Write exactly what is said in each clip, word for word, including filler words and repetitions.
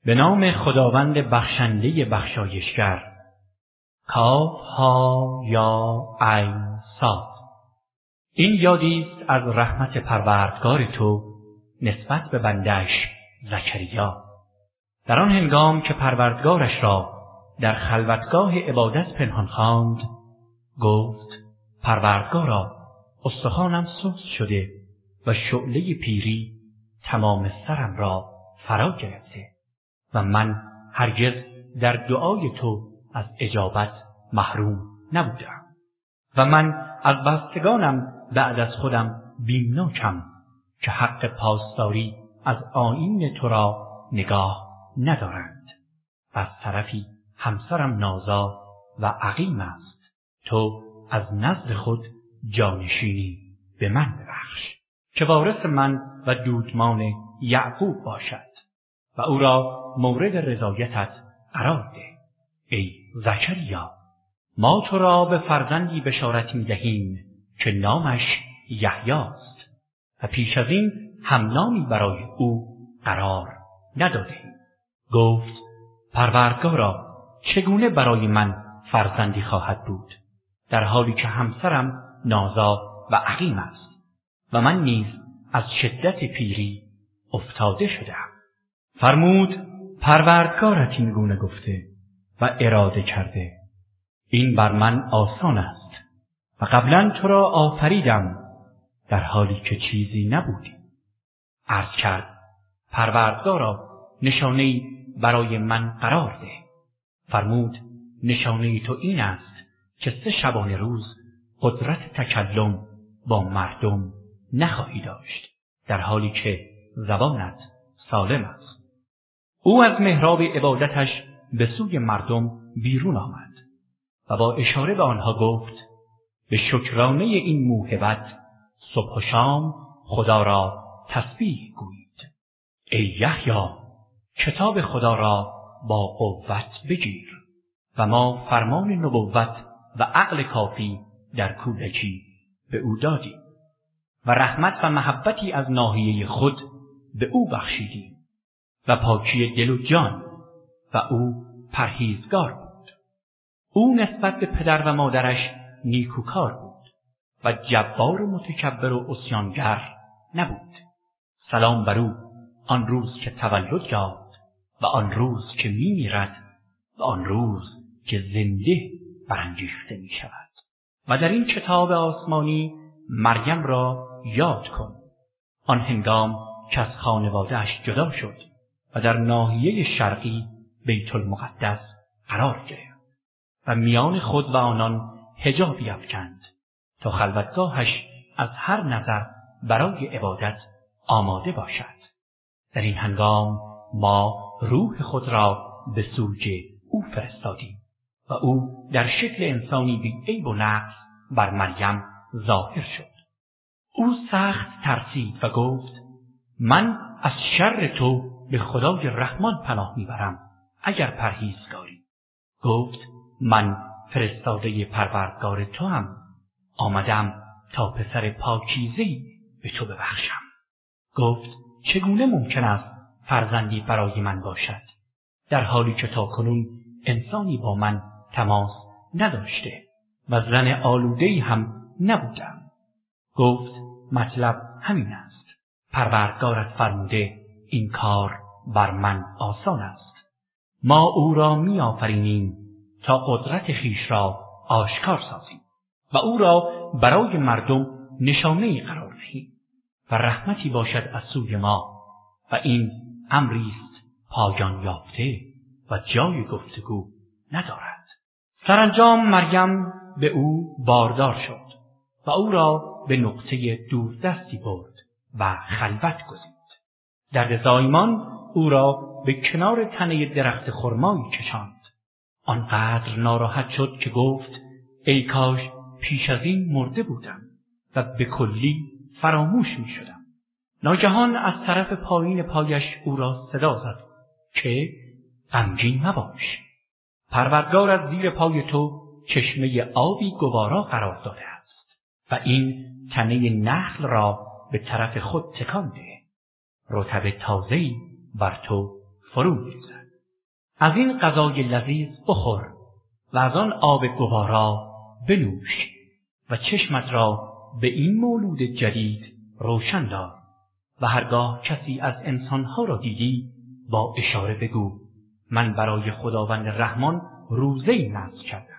به نام خداوند بخشنده بخشایشگر. کاف ها یا عین صاد. این یادی است از رحمت پروردگار تو نسبت به بنده‌اش زکریا. در آن هنگام که پروردگارش را در خلوتگاه عبادت پنهان خواند، گفت: پروردگارا، استخوانم سست شده و شعله پیری تمام سرم را فرا گرفته و من هرگز در دعای تو از اجابت محروم نبودم و من از بستگانم بعد از خودم بیمناکم که حق پاسداری از آیین تو را نگاه ندارند. و از طرفی همسرم نازا و عقیم است. تو از نزد خود جانشینی به من ببخش که وارث من و دودمان یعقوب باشد و او را مورد رضایتت قرار ده. ای زکریا، ما تو را به فرزندی بشارت می دهیم که نامش یحیی است و پیش از این هم نامی برای او قرار ندادیم. گفت: پروردگارا، چگونه برای من فرزندی خواهد بود در حالی که همسرم نازا و عقیم است و من نیز از شدت پیری افتاده شدم. فرمود: پروردگارت این گونه گفته و اراده کرده. این بر من آسان است و قبلا تو را آفریدم در حالی که چیزی نبودی. عرض کرد: پروردگارا، نشانه‌ای برای من قرار ده. فرمود: نشانه تو این است که سه شبانه روز قدرت تکلم با مردم نخواهی داشت در حالی که زبانت سالم است. او از محراب عبادتش به سوی مردم بیرون آمد و با اشاره به آنها گفت: به شکرانه این موهبت صبح و شام خدا را تسبیح گویید. ای یحیی، کتاب خدا را با قوت بگیر و ما فرمان نبوت و عقل کافی در کودکی به او دادیم و رحمت و محبتی از ناحیه خود به او بخشیدیم و پاکی دل و جان و او پرهیزگار بود. او نسبت به پدر و مادرش نیکوکار بود و جبار و متکبر و عصیانگر نبود. سلام بر او آن روز که تولد یافت و آن روز که می میرد و آن روز که زنده برانگیخته می شود. و در این کتاب آسمانی مریم را یاد کن، آن هنگام که از خانواده‌اش جدا شد و در ناحیه شرقی بیت المقدس قرار گرفت و میان خود و آنان حجابی افکند تا خلوتگاهش از هر نظر برای عبادت آماده باشد. در این هنگام ما روح خود را به سوی او فرستادیم و او در شکل انسانی بی عیب و نقص بر مریم ظاهر شد. او سخت ترسید و گفت: من از شر تو به خدای رحمان پناه میبرم اگر پرهیزگاری. گفت: من فرستاده پروردگار تو هم، آمدم تا پسر پاکیزه‌ای به تو ببخشم. گفت: چگونه ممکن است فرزندی برای من باشد در حالی که تاکنون انسانی با من تماس نداشته و زن آلوده‌ای هم نبودم؟ گفت: مطلب همین است. پروردگارت فرموده این کار بر من آسان است. ما او را می آفرینیم تا قدرت خویش را آشکار سازیم و او را برای مردم نشانه‌ای قرار دهیم و رحمتی باشد از سوی ما و این امری است پایان یافته و جای گفتگو ندارد. سرانجام مریم به او باردار شد و او را به نقطه دوردستی برد و خلوت گزید. در زایمان او را به کنار تنه درخت خرمایی کشاند. آنقدر ناراحت شد که گفت: ای کاش پیش از این مرده بودم و به کلی فراموش می شدم. ناگهان از طرف پایین پایش او را صدا زد که غمگین مباش، پروردگار از زیر پای تو چشمه آبی گوارا قرار داده است و این تنه نخل را به طرف خود تکان ده. رطب تازه‌ای بر تو فرو می‌ریزد. از این غذای لذیذ بخور و از آن آب گوارا بنوش و چشمت را به این مولود جدید روشن دار و هرگاه کسی از انسانها را دیدی با اشاره بگو من برای خداوند رحمان روزه‌ای نذر کردم.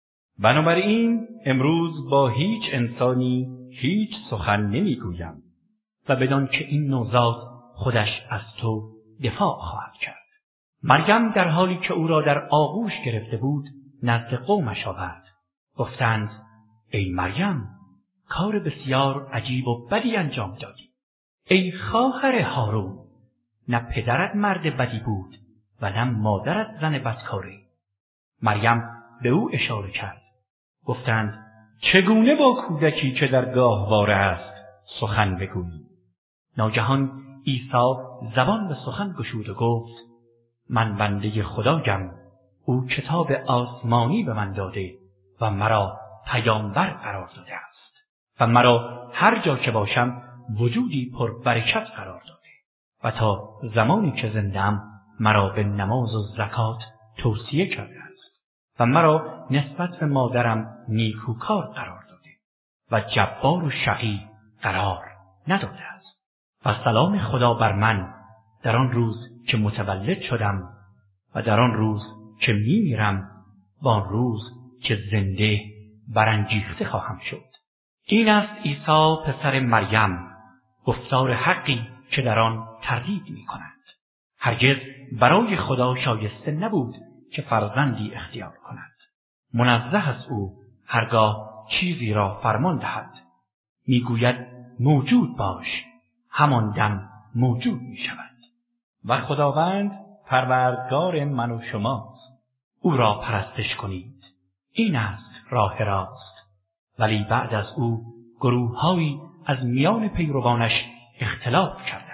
بنابراین امروز با هیچ انسانی هیچ سخن نمیگویم و بدان که این نوزاد خودش از تو دفاع خواهد کرد. مریم در حالی که او را در آغوش گرفته بود نزد قومش آورد. گفتند ای مریم کار بسیار عجیب و بدی انجام دادی. ای خواهر هارون نه پدرت مرد بدی بود و نه مادرت زن بدکاری. مریم به او اشاره کرد. گفتند چگونه با کودکی که در گاهواره است سخن بگویی؟ ناگهان عیسی زبان به سخن گشود و گفت من بنده خدایم، او کتاب آسمانی به من داده و مرا پیامبر قرار داده است و مرا هر جا که باشم وجودی پر برکت قرار داده و تا زمانی که زنده‌ام مرا به نماز و زکات توصیه کرده است و مرا نسبت به مادرم نیکوکار قرار داده و جبار و شقی قرار نداده است. و سلام خدا بر من در آن روز که متولد شدم و در آن روز که می میرم و آن روز که زنده برانگیخته خواهم شد. این است عیسی پسر مریم، گفتار حقی که در آن تردید می کند. هرگز برای خدا شایسته نبود که فرزندی اختیار کند. منزه از او هرگاه چیزی را فرمان دهد. می گوید موجود باش، همان دم موجود می شود. و خداوند پروردگار من و شماست. او را پرستش کنید. این است راه راست. ولی بعد از او گروه‌هایی از میان پیروانش اختلاف کردند.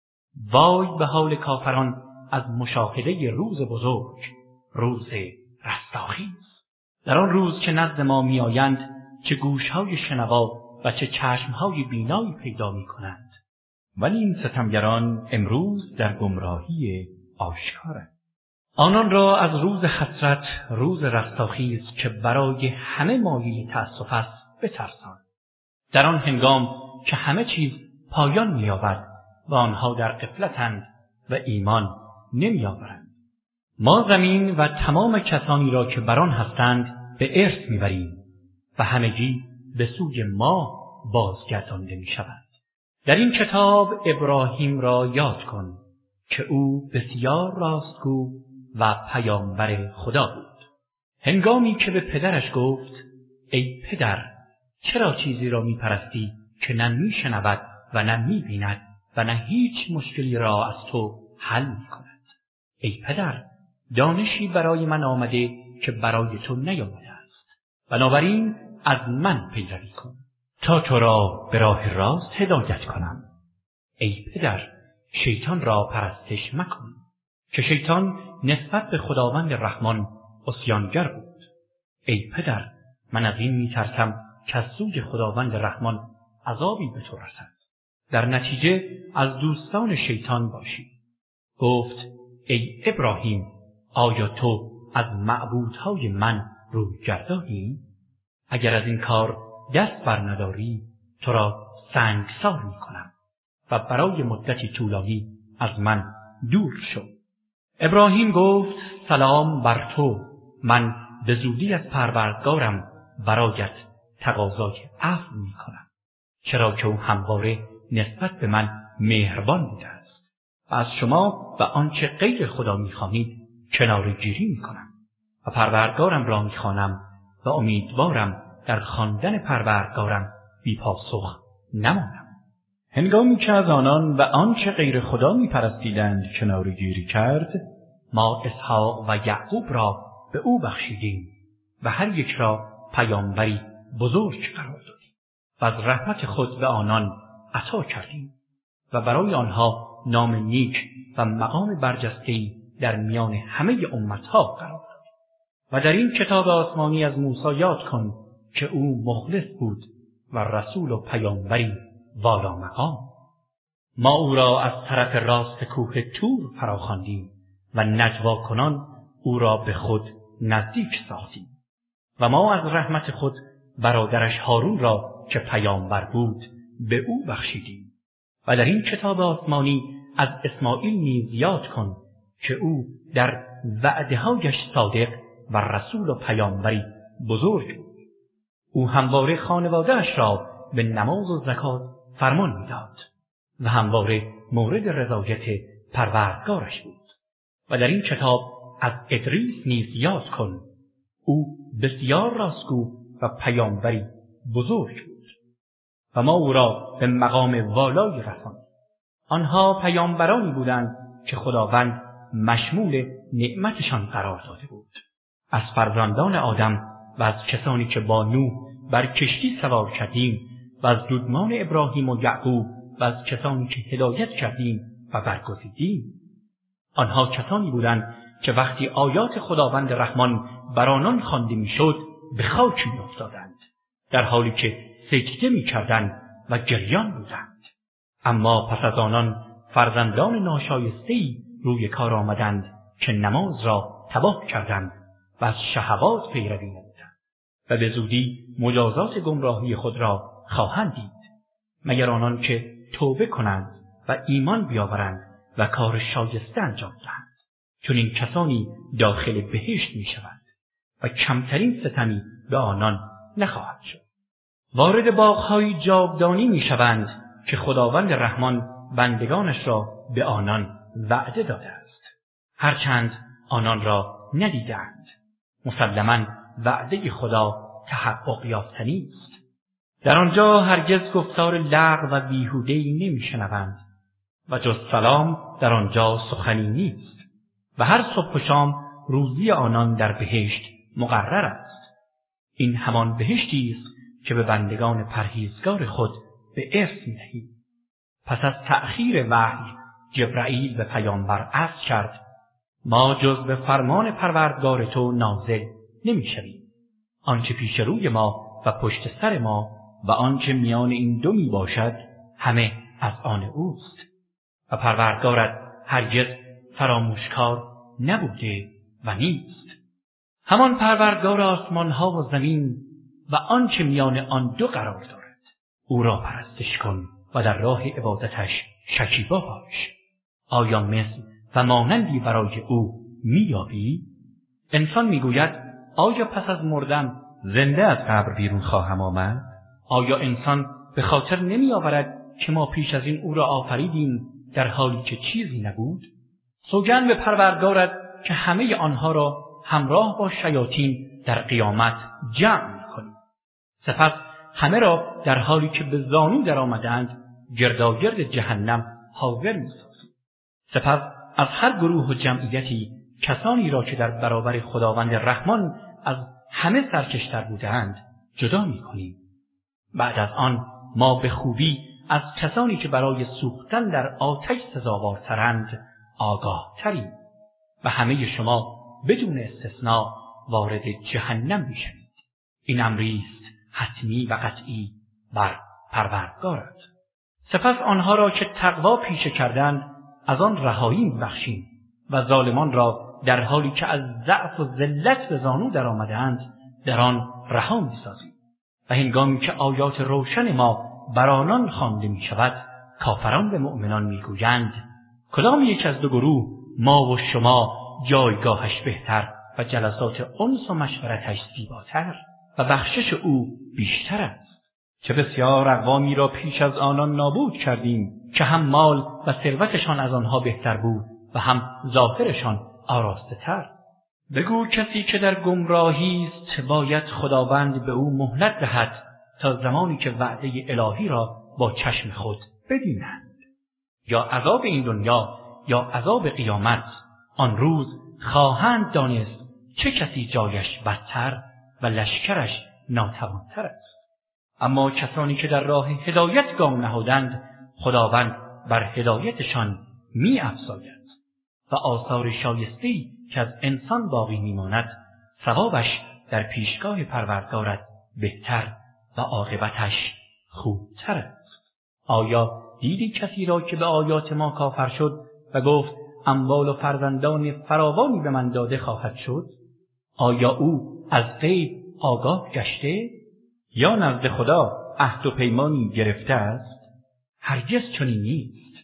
وای به حال کافران از مشاهده روز بزرگ، روز رستاخیز. در آن روز که نزد ما میآیند چه گوش‌های شنوا و چه چشم‌های بینایی پیدا می‌کنند. ولی این ستمگران امروز در گمراهی آشکارند. آنان را از روز حسرت، روز رستاخیز که برای همه مایه تأسف است بترسان. در آن هنگام که همه چیز پایان می‌یابد و آنها در غفلتند و ایمان نمی‌آورند. ما زمین و تمام کسانی را که بر آن هستند به ارث می‌بریم و همگی به سوی ما بازگردانده می‌شوند. در این کتاب ابراهیم را یاد کن که او بسیار راستگو و پیامبر خدا بود. هنگامی که به پدرش گفت ای پدر چرا چیزی را میپرستی که نه میشنود و نه میبیند و نه هیچ مشکلی را از تو حل میکند؟ ای پدر دانشی برای من آمده که برای تو نیامده است، بنابراین از من پیروی کن تا تو را به راه راست هدایت کنم. ای پدر شیطان را پرستش مکن که شیطان نسبت به خداوند رحمان عصیانگر بود. ای پدر من از این میترسم که از سوی خداوند رحمان عذابی به تو رسد، در نتیجه از دوستان شیطان باشی. گفت ای ابراهیم آیا تو از معبودهای من روی گردانی؟ اگر از این کار دست بر نداری تو را سنگسار می کنم و برای مدتی طولانی از من دور شو. ابراهیم گفت سلام بر تو، من به زودی از پروردگارم برایت تقاضای عفو می کنم، چرا که او همواره نسبت به من مهربان بوده است و از شما و آنچه غیر خدا می خوانید کناره‌گیری می کنم و پروردگارم را می خوانم و امیدوارم در خواندن پروردگارم بی پاسخ نمانم. هنگامی که از آنان و آنچه غیر خدا می پرستیدند کناره‌گیری کرد، ما اسحاق و یعقوب را به او بخشیدیم و هر یک را پیامبری بزرگ قرار دادیم و از رحمت خود به آنان عطا کردیم و برای آنها نام نیک و مقام برجسته‌ای در میان همه امتها قرار دادیم. و در این کتاب آسمانی از موسی یاد کن که او مخلص بود و رسول و پیامبری والا مقام. ما او را از طرف راست کوه طور فراخواندیم و نجوا کنان او را به خود نزدیک ساختیم و ما از رحمت خود برادرش هارون را که پیامبر بود به او بخشیدیم. و در این کتاب آسمانی از اسماعیل نیز یاد کن که او در وعده‌هایش صادق و رسول و پیامبری بزرگ بود. او همواره خانواده‌اش را به نماز و زکات فرمان می‌داد و همواره مورد رضایت پروردگارش بود. و در این کتاب از ادریس نیز یاد کن، او بسیار راستگو و پیامبری بزرگ بود و ما او را به مقام والایی رساندیم. آنها پیامبرانی بودند که خداوند مشمول نعمتشان قرار داده بود. از فرزندان آدم و از کسانی که با نوح بر کشتی سوار کردیم و از دودمان ابراهیم و یعقوب و از کسانی که هدایت کردیم و برگزیدیم. آنها کسانی بودند که وقتی آیات خداوند رحمان بر آنان خوانده میشد به خاک میافتادند، در حالی که سجده میکردند و گریان بودند. اما پس از آنان فرزندان ناشایسته‌ای روی کار آمدند که نماز را تباه کردند و از شهوات پیروی نمودند و به زودی مجازات گمراهی خود را خواهند دید، مگر آنان که توبه کنند و ایمان بیاورند و کار شایسته انجام دهند. چون این کسانی داخل بهشت میشوند و کمترین ستمی به آنان نخواهد شد. وارد باغ‌های جاودانی میشوند که خداوند رحمان بندگانش را به آنان وعده داده است، هرچند آنان را ندیدند. مسلماً وعده خدا تحقق یافتنی است. در آنجا هرگز گفتار لغو و بیهوده‌ای نمیشنوند و جز سلام در آنجا سخنی نیست و هر صبح و شام روزی آنان در بهشت مقرر است. این همان بهشتی است که به بندگان پرهیزگار خود به ارث می‌دهیم. پس از تأخیر وحی جبرائیل به پیامبر عرض کرد: ما جز به فرمان پروردگار تو نازل نمی‌شویم. آنچه پیش روی ما و پشت سر ما و آنچه میان این دو می باشد همه از آن اوست و پروردگارت هرگز فراموشکار نبوده و نیست. همان پروردگار آسمان ها و زمین و آنچه میان آن دو قرار دارد. او را پرستش کن و در راه عبادتش شکیبا باش. آیا مثل و مانندی برای او میابی؟ انسان میگوید آیا پس از مردن زنده از قبر بیرون خواهم آمد؟ آیا انسان به خاطر نمی آورد که ما پیش از این او را آفریدیم در حالی که چیزی نبود؟ سوگند به پروردگارت که همه آنها را همراه با شیاطین در قیامت جمع می کنیم. سپس همه را در حالی که به زانو در آمدند گرداگرد جهنم حاضر می سازیم. سپس از هر گروه و جمعیتی کسانی را که در برابر خداوند رحمان از همه سرکشتر بودند جدا می کنیم. بعد از آن ما به خوبی از کسانی که برای سوختن در آتش سزاوارترند آگاه تریم و همه شما بدون استثناء وارد جهنم میشوید. این امری است حتمی و قطعی بر پروردگارت. سپس آنها را که تقوا پیشه کردند از آن رهایی میبخشیم و ظالمان را در حالی که از ضعف و ذلت به زانو در آمدند در آن رها میسازیم. و هنگامی که آیات روشن ما بر آنان خوانده می شود کافران به مؤمنان می گویند کدام یک از دو گروه ما و شما جایگاهش بهتر و جلسات انس و مشورتش زیباتر و بخشش او بیشتر است. چه بسیار اقوامی را پیش از آنان نابود کردیم که هم مال و ثروتشان از آنها بهتر بود و هم ظاهرشان آراسته تر. بگو کسی که در گمراهی است باید خداوند به او مهلت دهد تا زمانی که وعده الهی را با چشم خود ببینند. یا عذاب این دنیا یا عذاب قیامت آن روز خواهند دانست چه کسی جایش بدتر و لشکرش ناتوانتر است. اما کسانی که در راه هدایت گام نهادند خداوند بر هدایتشان می افزاید و آثار شایسته‌ای که از انسان باقی میماند ثوابش در پیشگاه پروردگارت بهتر و عاقبتش خوبتر است. آیا دیدی کسی را که به آیات ما کافر شد و گفت اموال و فرزندان فراوانی به من داده خواهد شد، آیا او از غیب آگاه گشته یا نزد خدا عهد و پیمانی گرفته است؟ هرگز چنین نیست.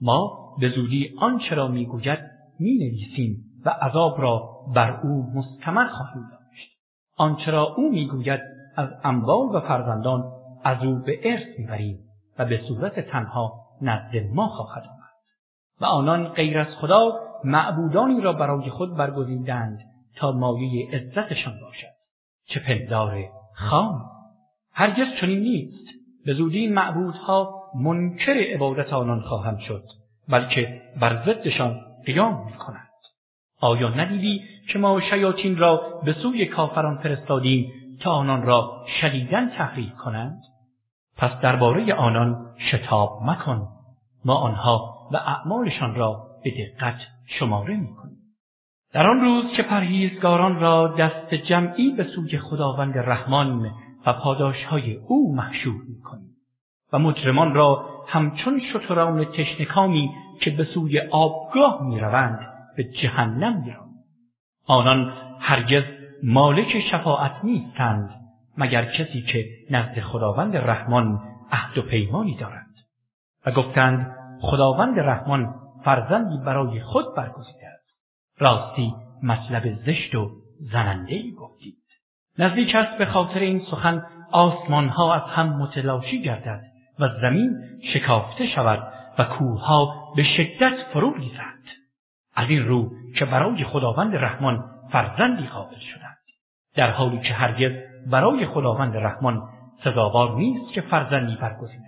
ما به زودی آنچه را میگوید مینویسیم و عذاب را بر او مستمر خواهیم داشت. آنچه را او میگوید از اموال و فرزندان از او به ارث میبریم و به صورت تنها نزد ما خواهد آمد. و آنان غیر از خدا معبودانی را برای خود برگزیدند تا مایه عزتشان باشد، چه پندار خام. هرگز چنین نیست. به زودی این معبودها منکر عبادت آنان خواهند شد، بلکه بر ضدشان قیام می‌کنند. آیا ندیدی که ما شیاطین را به سوی کافران فرستادیم تا آنان را شدیداً تحریک کنند؟ پس درباره آنان شتاب مکن. ما آنها و اعمالشان را به دقت شماره می‌کنیم. در آن روز که پرهیزگاران را دست جمعی به سوی خداوند رحمان و پاداشهای او محشور می‌کنیم و مجرمان را همچون شتران تشنکامی که به سوی آبگاه می‌روند به جهنم می‌رانیم. آنان هرگز مالک شفاعت نیستند مگر کسی که نزد خداوند رحمان عهد و پیمانی دارند. و گفتند خداوند رحمان فرزندی برای خود برگزیده است. راستی مطلب زشت و زننده‌ای گفتید. نزدیک است به خاطر این سخن آسمانها از هم متلاشی گردد و زمین شکافته شود و کوهها به شدت فرو ریزند، از این رو که برای خداوند رحمان فرزندی قائل شدند، در حالی که هرگز برای خداوند رحمان سزاوار نیست که فرزندی برگزیند.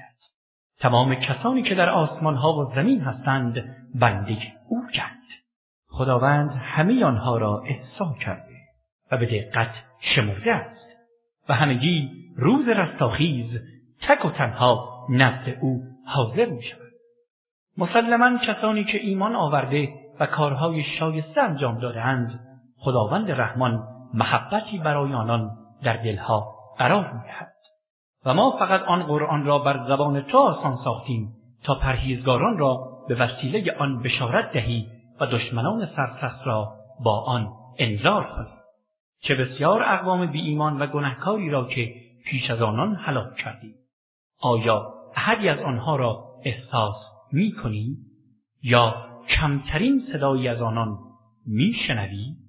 تمام کسانی که در آسمانها و زمین هستند بنده اویند. خداوند همه آنها را احصا کرده و به دقت شمرده است و همگی روز رستاخیز تک و تنها نزد او حاضر می شود. مسلماً کسانی که ایمان آورده و کارهای شایسته انجام داده‌اند، خداوند رحمان محبتی برای آنان در دلها قرار می دهد. و ما فقط آن قرآن را بر زبان تو آسان ساختیم تا پرهیزگاران را به وسیله آن بشارت دهی و دشمنان سرسخت را با آن انذار کنی. چه بسیار اقوام بی ایمان و گناهکاری را که پیش از آنان هلاک کردی. آیا احدی از آنها را احساس می کنی یا کمترین صدایی از آنان می شنوی؟